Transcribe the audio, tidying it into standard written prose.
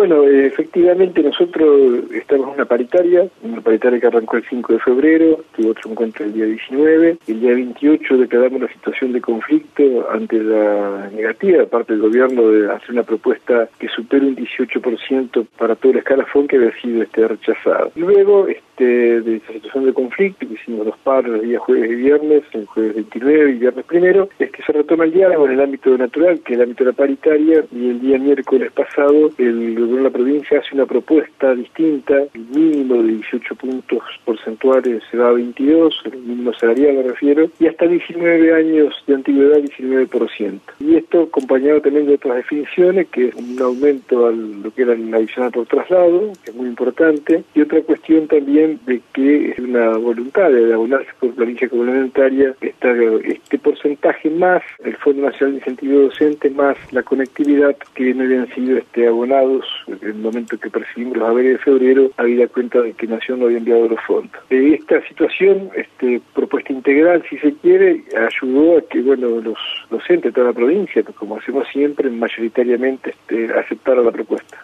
bueno, efectivamente nosotros estamos en una paritaria que arrancó el 5 de febrero, tuvo otro encuentro el día 19, el día 28 declaramos la situación de conflicto ante la negativa de parte del gobierno de hacer una propuesta que supere un 18% para todo el escalafón que había sido rechazado. Luego, de esa situación de conflicto, que hicimos 2 paros los días jueves y viernes, el jueves 29 y viernes primero, es que se retoma el diálogo en el ámbito natural, que es el ámbito de la paritaria, y el día miércoles pasado el gobierno de la provincia hace una propuesta distinta, el mínimo de 18 puntos porcentuales se va a 22, el mínimo salarial me refiero, y hasta 19 años de antigüedad 19%. Y esto acompañado también de otras definiciones, que es un aumento a lo que era el adicional por traslado, que es muy importante, y otra cuestión también de que es una voluntad de abonarse por planilla complementaria este porcentaje más el Fondo Nacional de Incentivo Docente más la conectividad que no habían sido abonados en el momento que percibimos los haberes de febrero, habida cuenta de que Nación no había enviado los fondos. Esta situación, propuesta integral, si se quiere, ayudó a que los docentes de toda la provincia, como hacemos siempre, mayoritariamente aceptaron la propuesta.